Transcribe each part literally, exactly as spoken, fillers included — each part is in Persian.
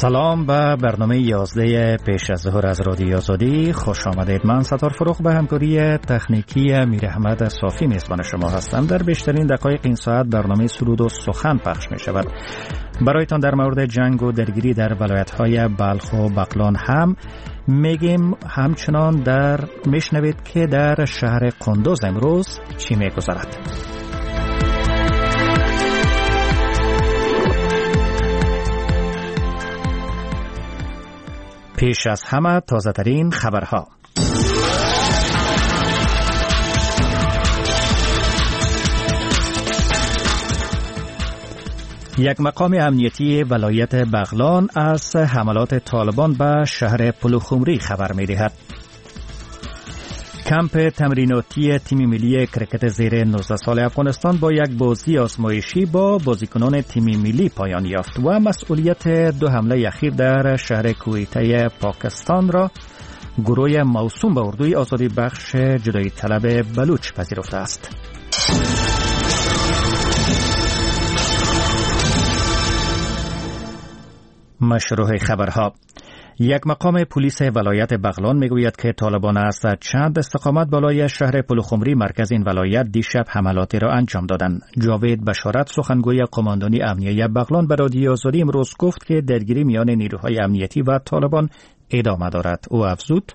سلام به برنامه یازده پیش از ظهر از رادیو آزادی خوش آمدید. من ستار فروغ به همکاری تکنیکی امیر احمد صافی میزبان شما هستم. در بیشترین دقایق این ساعت برنامه سرود و سخن پخش می شود. برایتان در مورد جنگ و درگیری در ولایت‌های بلخ و بغلان هم میگیم. همچنان در میشنوید که در شهر قندوز امروز چی میگذرد. پیش از همه تازه ترین خبرها. یک مقام امنیتی ولایت بغلان از حملات طالبان به شهر پلوخمری خبر می دهد. کمپ تمریناتی تیم ملی کرکت زیر نوزده سال افغانستان با یک بازی آزمایشی با بازیکنان تیم ملی پایان یافت و مسئولیت دو حمله اخیر در شهر کویته پاکستان را گروه موسوم به اردوی آزادی بخش جدایی طلب بلوچ پذیرفته است. مشروع خبرها. یک مقام پلیس ولایت بغلان میگوید که طالبان از چند استقامت بالای شهر پلوخمری مرکز این ولایت دیشب حملاتی را انجام دادند. جاوید بشارت سخنگوی قماندانی امنیه بغلان به رادیو آزادی امروز گفت که درگیری میان نیروهای امنیتی و طالبان ادامه دارد. او افزود: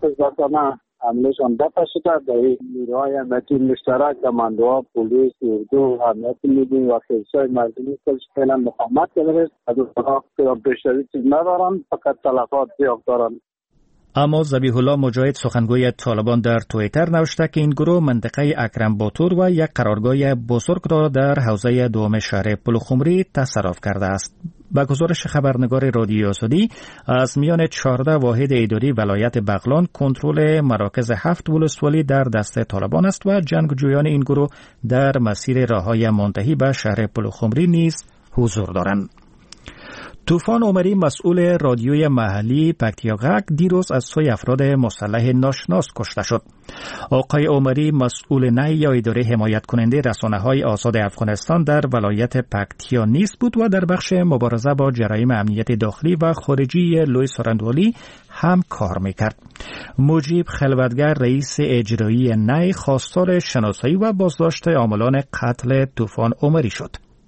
حملهشان دفع شده. در نیروهای امنیتی مشترک کماندوها پلیس اردو امنیت ملی و پلیسای مردمی کلش فعلا مقاومت کرده. از اون بیشتری چیز ندارن، فقط تلفات زیاد دارن. اما ذبیح الله مجاهد سخنگوی طالبان در توییتر نوشته که این گروه منطقه اکرم باتور و یک قرارگاه بزرگ را در حوزه دوم شهر پلوخمری تصرف کرده است. با گزارش خبرنگار رادیو آزادی، از میان چهارده واحد اداری ولایت بغلان کنترل مراکز هفت ولسوالی در دست طالبان است و جنگجویان این گروه در مسیر راههای منتهی به شهر پلوخمری نیز حضور دارند. طوفان عمری مسئول رادیوی محلی پکتیاغک دیروز از سوی افراد مسلح ناشناس کشته شد. آقای عمری مسئول نهی یا اداره حمایت کننده رسانه‌های آزاد افغانستان در ولایت پکتیا نیز بود و در بخش مبارزه با جرایم امنیت داخلی و خارجی لوی سارندوالی هم کار میکرد. مجیب خلوتگر رئیس اجرایی نهی خواستار شناسایی و بازداشت عاملان قتل طوفان عمری شد.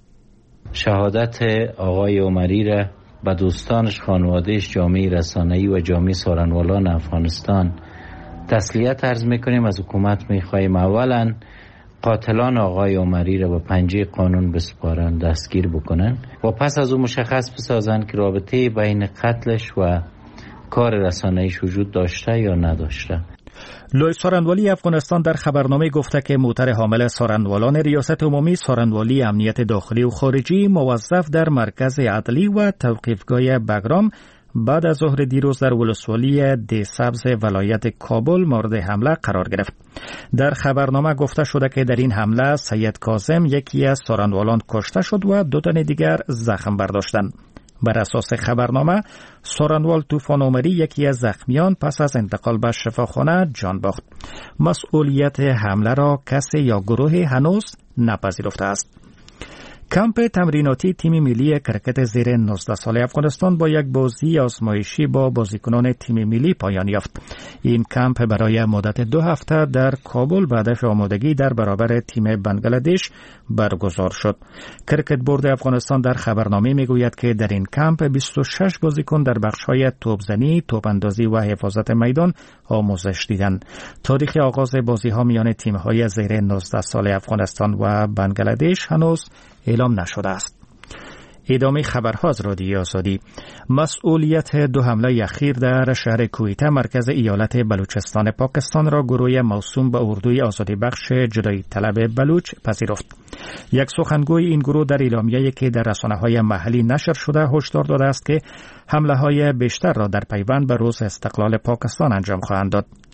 شهادت آقای عمری را به دوستانش، خانوادهش، جامعه رسانه‌ای و جامعه سارنوالان افغانستان تسلیت عرض میکنیم. از حکومت میخواهیم اولا قاتلان آقای عمری را به پنجه قانون بسپارن، دستگیر بکنن و پس از اون مشخص بسازن که رابطه بین قتلش و کار رسانه‌ایش وجود داشته یا نداشته. لوی سارنوالی افغانستان در خبرنامه گفته که موتر حامل سارنوالان ریاست عمومی سارنوالی امنیت داخلی و خارجی موظف در مرکز عدلی و توقیفگاه بگرام بعد از ظهر دیروز در ولسوالی دی سبز ولایت کابل مورد حمله قرار گرفت. در خبرنامه گفته شده که در این حمله سید کاظم یکی از سارنوالان کشته شد و دو تن دیگر زخم برداشتند. بر اساس خبرنامه سارنوال طوفان عمری یکی از زخمیان پس از انتقال به شفاخانه جان باخت. مسئولیت حمله را کسی یا گروه هنوز نپذیرفته است. کمپ تمریناتی تیم ملی کرکت زیر نوزده سال افغانستان با یک بازی آزمایشی با بازیکنان تیم ملی پایان یافت. این کمپ برای مدت دو هفته در کابل به هدف آمادگی در برابر تیم بنگلادش برگزار شد. کرکت بورد افغانستان در خبرنامه میگوید که در این کمپ بیست و شش بازیکن در بخش‌های توپزنی، توپاندازی و حفاظت میدان آموزش دیدند. تاریخ آغاز بازی‌ها میان تیم‌های زیر نوزده سال افغانستان و بنگلادش هنوز اعلام نشده است. ادامه خبرها از رادیو آزادی. مسئولیت دو حمله اخیر در شهر کویته مرکز ایالت بلوچستان پاکستان را گروه موسوم به اردوی آزادی بخش جدایی طلب بلوچ پذیرفت. یک سخنگوی این گروه در اعلامیه‌ای که در رسانه‌های محلی نشر شده هشدار داده است که حمله‌های بیشتر را در پیوند به روز استقلال پاکستان انجام خواهند داد.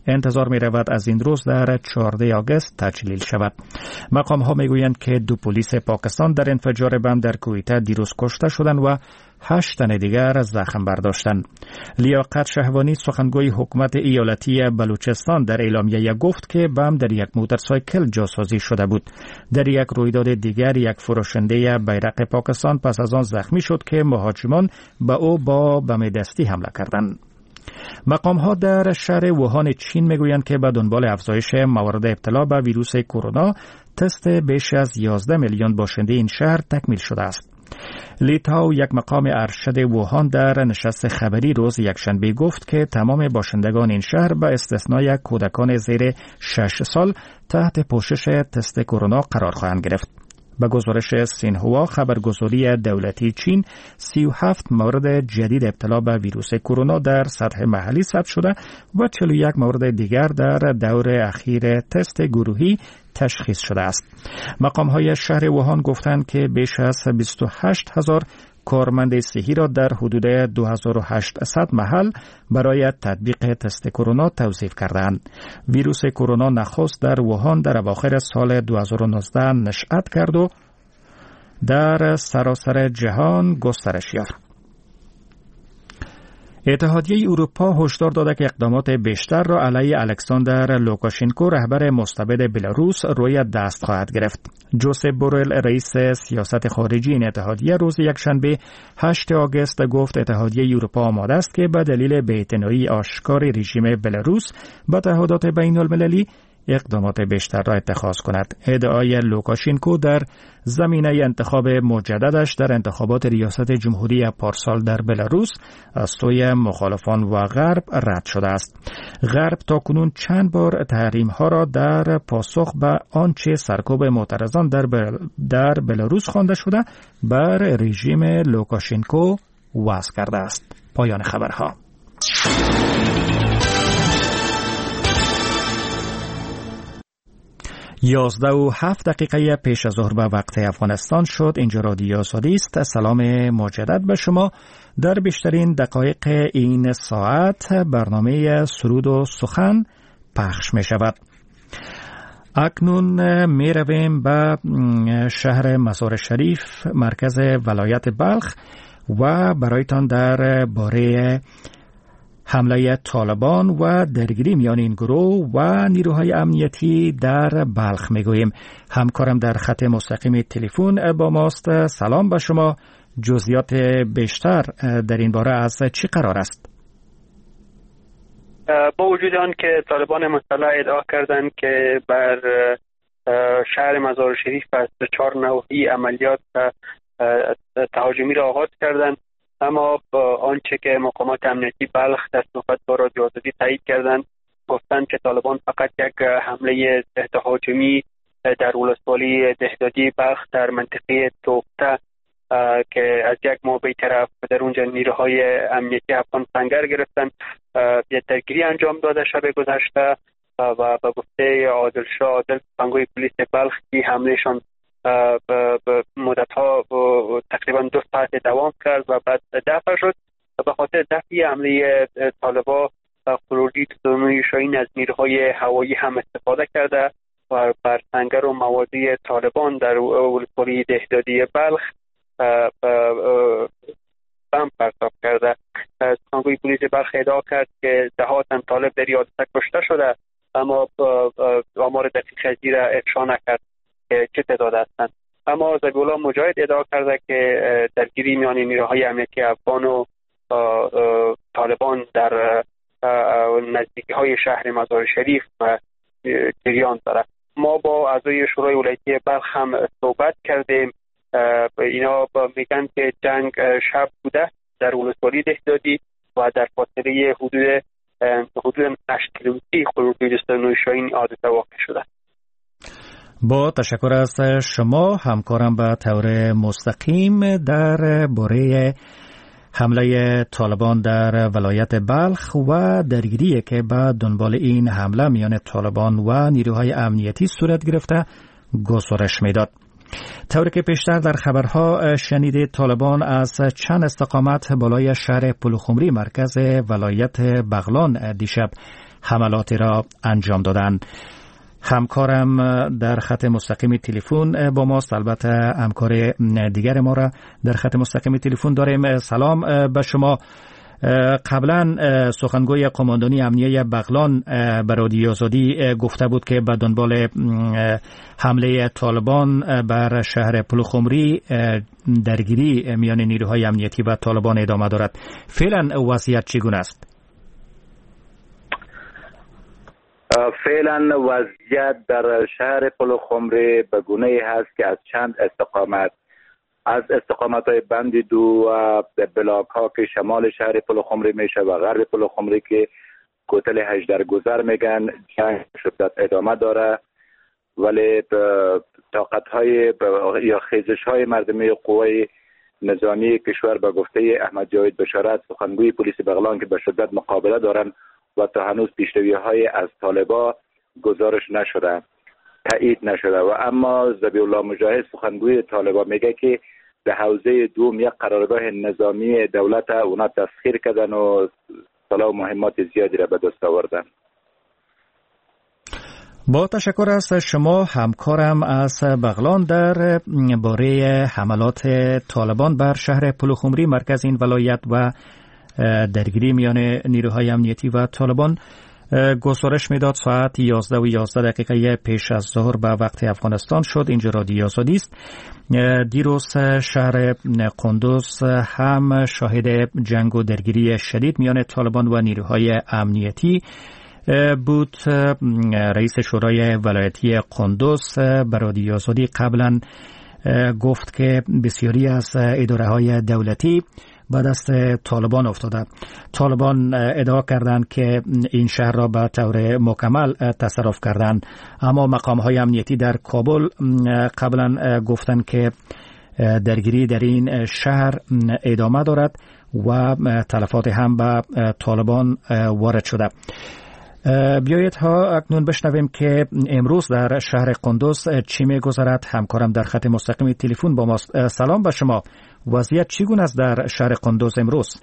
انتظار می رود از این روز در چهاردهم آگوست تجلیل شود. مقام ها می گویند که دو پلیس پاکستان در انفجار بم در کویته دیروز کشته شدند و هشت تن دیگر زخم برداشتند. لیاقت شهوانی سخنگوی حکومت ایالتی بلوچستان در اعلامیه گفت که بم در یک موتورسایکل جاسازی شده بود. در یک رویداد دیگر یک فروشنده بیرق پاکستان پس از آن زخمی شد که مهاجمان به او با بم دستی حمله کردند. مقام ها در شهر ووهان چین میگویند که به دنبال افزایش موارد ابتلا به ویروس کرونا تست بیش از یازده میلیون باشنده این شهر تکمیل شده است. لیتاو یک مقام ارشد ووهان در نشست خبری روز یکشنبه گفت که تمام باشندگان این شهر به استثنای کودکان زیر شش سال تحت پوشش تست کرونا قرار خواهند گرفت. به گزارش سینهوا خبرگزاری دولتی چین سی و هفت مورد جدید ابتلا به ویروس کرونا در سطح محلی ثبت شده و چهل و یک مورد دیگر در دور اخیر تست گروهی تشخیص شده است. مقام‌های شهر ووهان گفتند که بیش از بیست و هشت هزار کارمند صحی را در حدود دو هزار و هشتصد محل برای تطبیق تست کرونا توظیف کردند. ویروس کرونا نخست در ووهان در اواخر سال دو هزار و نوزده نشأت کرد و در سراسر جهان گسترش یافت. اتحادیه اروپا هشدار داده که اقدامات بیشتر را علیه الکساندر لوکاشنکو رهبر مستبد بلاروس روی دست خواهد گرفت. جوزپ بورل رئیس سیاست خارجی این اتحادیه روز یکشنبه هشتم آگوست گفت اتحادیه اروپا آماده است که به دلیل بی‌اعتنایی آشکار رژیم بلاروس به تعهدات بین المللی اقدامات بیشتر را اتخاذ کند. ادعای لوکاشنکو در زمینه انتخاب مجددش در انتخابات ریاست جمهوری پارسال در بلاروس از سوی مخالفان و غرب رد شده است. غرب تاکنون چند بار تحریم ها را در پاسخ به آنچه سرکوب معترضان در, بل... در بلاروس خوانده شده بر رژیم لوکاشنکو وضع کرده است. پایان خبرها. یازده و هفت دقیقه پیش از ظهر به وقت افغانستان شد. اینجا رادیو آزادی است. سلام مجدد به شما. در بیشترین دقایق این ساعت برنامه سرود و سخن پخش می شود. اکنون می رویم به شهر مزار شریف مرکز ولایت بلخ و برایتان در باره حمله طالبان و درگیری میان این گروه و نیروهای امنیتی در بلخ میگوییم. همکارم در خط مستقیم تلفن با ماست. سلام به شما. جزئیات بیشتر در این باره از چی قرار است؟ با وجود آن که طالبان مسلح ادعا کردند که بر شهر مزار شریف از چهار نوعی عملیات تهاجمی را آغاز کردند، اما با آنچه که مقامات امنیتی بلخ در صحبت با رادیو آزادی تایید کردند، گفتند که طالبان فقط یک حمله تهاجمی در ولسوالی دهدادی بلخ در منطقه توپته که از یک ماه به طرف در اونجا نیروهای امنیتی افغان سنگر گرفتند یک درگیری انجام داده شب گذشته و به گفته عادل شاه عادل سخنگوی پلیس بلخ که حملهشان به مدت ها تقریبا دو ساعت دوام کرد و بعد دفع شد. به خاطر دفع حمله طالبان خروجی دستگاه شاهین از نیروهای هوایی هم استفاده کرده و بر سنگر و موازی طالبان در ولسوالی دهدادی بلخ بم پرتاب کرده. سخنگوی پلیس بلخ ادعا کرد که ده ها تن طالب در حادثه کشته شده، اما آمار دقیق از زیر افشا نکرد که چه تعداد هستند. اما ذبیح‌الله مجاهد ادعا کرده که درگیری میان نیروهای امنیتی افغان و طالبان در نزدیکی های شهر مزار شریف جریان دارد. ما با اعضای شورای ولایتی بلخ هم صحبت کردیم. اینا میگن که جنگ شب بوده در ولسوالی دهدادی و در فاصله حدود حدود هشت کیلومتری خروجی دستگاه شاهین حادثه واقع شده. با تشکر از شما. همکارم به طور مستقیم در باره حمله طالبان در ولایت بلخ و درگیری که به دنبال این حمله میان طالبان و نیروهای امنیتی صورت گرفته گزارش میداد. طوری که پیشتر در خبرها شنیدید، طالبان از چند استقامت بالای شهر پلوخمری مرکز ولایت بغلان دیشب حملاتی را انجام دادند. همکارم در خط مستقیم تلفن با ماست، البته همکار دیگر ما را در خط مستقیم تلفن داریم. سلام به شما. قبلا سخنگوی قماندانی امنیه بغلان به رادیو آزادی گفته بود که به دنبال حمله طالبان بر شهر پلخمری درگیری میان نیروهای امنیتی و طالبان ادامه دارد. فعلا وضعیت چگونه است؟ فعلا وضعیت در شهر پلخمری به گونه‌ای هست که از چند استقامت از استقامت‌های بند دو و بلاک ها که شمال شهر پلخمری میشه و غرب پلخمری که کوتل هجدر گذر میگن جنگ شدت ادامه داره، ولی طاقت های یا خیزش های مردمی قوای نظامی کشور به گفته احمد جاوید بشارت سخنگوی پلیس بغلان که به شدت مقابله دارن و تا هنوز پیشروی های از طالبا گزارش نشده، تایید نشده. و اما ذبیح الله مجاهد سخنگوی طالبا میگه که در حوزه دوم یک قرارگاه نظامی دولت اونا تسخیر کردن و سلاح و مهمات زیادی را به دست آوردن. با تشکر از شما. همکارم از بغلان در باره حملات طالبان بر شهر پلخمری مرکز این ولایت و درگیری میان نیروهای امنیتی و طالبان گزارش میداد. ساعت یازده و یازده دقیقه پیش از ظهر به وقت افغانستان شد. اینجا رادیو آزادی است. دیروز شهر قندوز هم شاهد جنگ و درگیری شدید میان طالبان و نیروهای امنیتی بود. رئیس شورای ولایتی قندوز به رادیو آزادی قبلا گفت که بسیاری از اداره‌های دولتی به دست طالبان افتاده. طالبان ادعا کردند که این شهر را به طور مکمل تصرف کردند، اما مقام‌های امنیتی در کابل قبلا گفتند که درگیری در این شهر ادامه دارد و تلفات هم به طالبان وارد شده. بیایید ها اکنون بشنویم که امروز در شهر قندوز چی می‌گذرد. همکارم در خط مستقیم تلفن با ماست. سلام به شما. وضعیت چگونه است در شهر قندوز امروز؟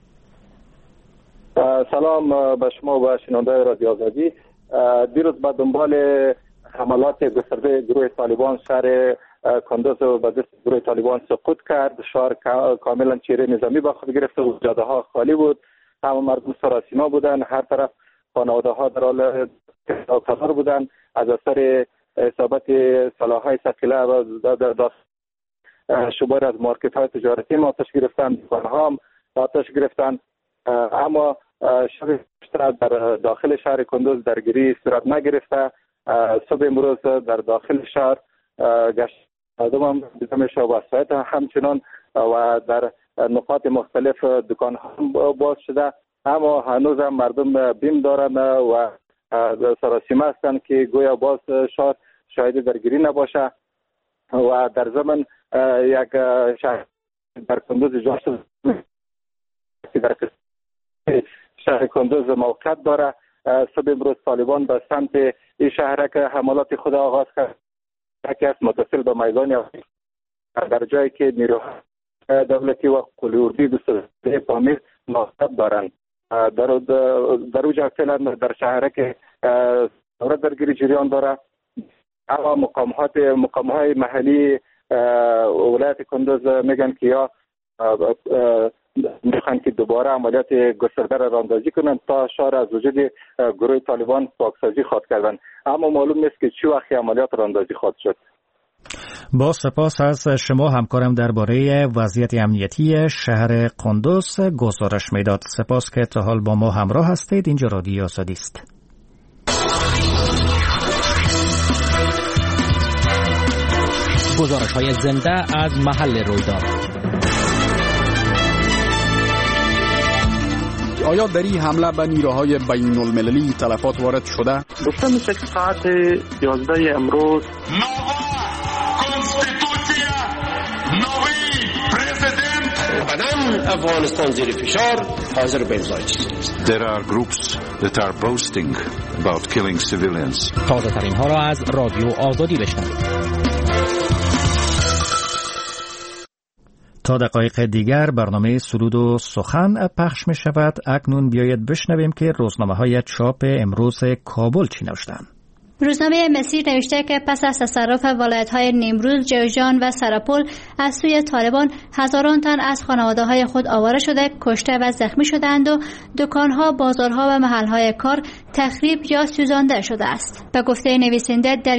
سلام به شما و شنوندگان رادیو آزادی. دیروز به دنبال حملات گسترده گروه طالبان شهر قندوز و به دست گروه طالبان سقوط کرد. شهر کاملا چهره نظامی به خود گرفته و جاده ها خالی بود. همه مردم سراسیما بودن، هر طرف خانواده ها در حال کار بودن. از اثر اصابت سلاح‌های ثقیله و در شمار از مارکت های تجارتی ما آتش گرفتن، دکان ها هم آتش گرفتن. اما شب بیشتر در داخل شهر قندوز درگیری صورت نگرفته. صبح امروز در داخل شهر گشت مردم هم دیده میشه و وسایط همچنان و در نقاط مختلف دکان ها باز شده، اما هنوز هم مردم بیم دارن و سراسیمه هستند که گویا باز شهر شاهد درگیری نباشه. و در زمن یک شهر در قندوز ایجاد شده که در شهر قندوز موقعیت داره. صبح امروز طالبان به سمت این شهرک حملات خود آغاز کرد که است متصل به میدان در جایی که نیروهای دولتی و قوای اردوی دوسته پامیر موقعیت دارند. در در اوجا فعلا در شهرک دورت درگیری جریان داره، اما مقامات مقامهای محلی ولایت قندوز میگن که یا میخوان که دوباره عملیات گسترده را راندازی کنند تا شهر از وجود گروه طالبان پاکسازی خواهد کردن، اما معلوم نیست که چه وقت عملیات راندازی خواهد شد. با سپاس از شما. همکارم درباره وضعیت امنیتی شهر قندوز گزارش میداد. سپاس که تا حال با ما همراه هستید. اینجا رادیو آزادی است. گزارش های زنده از محل رویداد. آیا در این حمله به نیروهای بین المللی تلفات وارد شده؟ گفته میشه که ساعت یازده امروز افغانستان زیر فشار حاضر به امضای چیزی. There are groups that are boasting about killing civilians. تازه ترین ها را از رادیو آزادی بشنوید. تا دقایق دیگر برنامه سرود و سخن پخش می شود. اکنون بیایید بشنویم که روزنامه های چاپ امروز کابل چی نوشتند. روزنامه مسیر نوشته که پس از تصرف ولایت‌های نیمروز، جوزجان و سرپل از سوی طالبان هزاران تن از خانواده‌های خود آواره شده، کشته و زخمی شدند و دکان‌ها، بازارها و محل‌های کار تخریب یا سوزانده شده است. به گفته نویسنده در